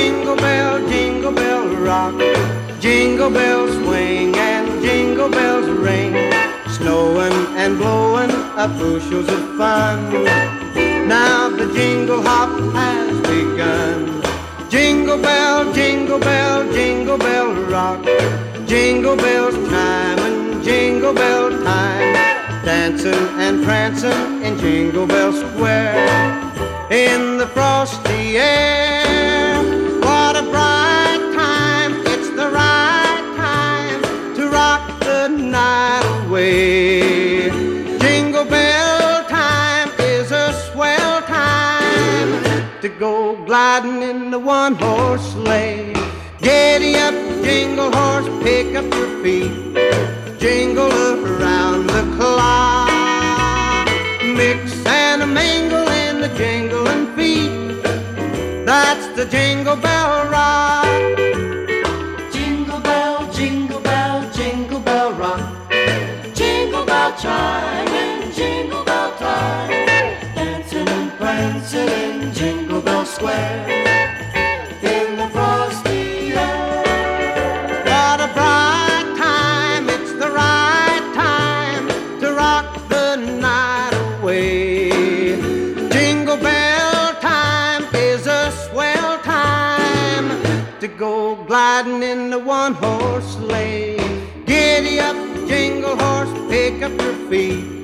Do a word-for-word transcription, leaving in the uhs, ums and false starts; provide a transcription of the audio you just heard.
jingle bell, jingle bell rock. Jingle bells swing and jingle bells ring, snowing and blowing up bushels of fun. Now the jingle hop has begun. Jingle bell, jingle bell, jingle bell rock. Jingle bells chime and jingle bell time, dancing and prancing in Jingle Bell Square. In the frosty air, what a bright time. It's the right time to rock the night away. Jingle bell time is a swell time to go gliding in the one-horse sleigh. Giddy up, jingle horse, pick up your feet, jingle around the clock. Mix and mingle in the jingling feet, that's the Jingle Bell Rock. Jingle bell, jingle bell, jingle bell rock. Jingle bell chime and jingle bell time, dancing and prancing in Jingle Bell Square. In the frosty air, What a bright time, it's the right time to rock the night away. Jingle bell time is a swell time to go gliding in the one-horse sleigh. Giddy up, jingle horse, pick up your feet,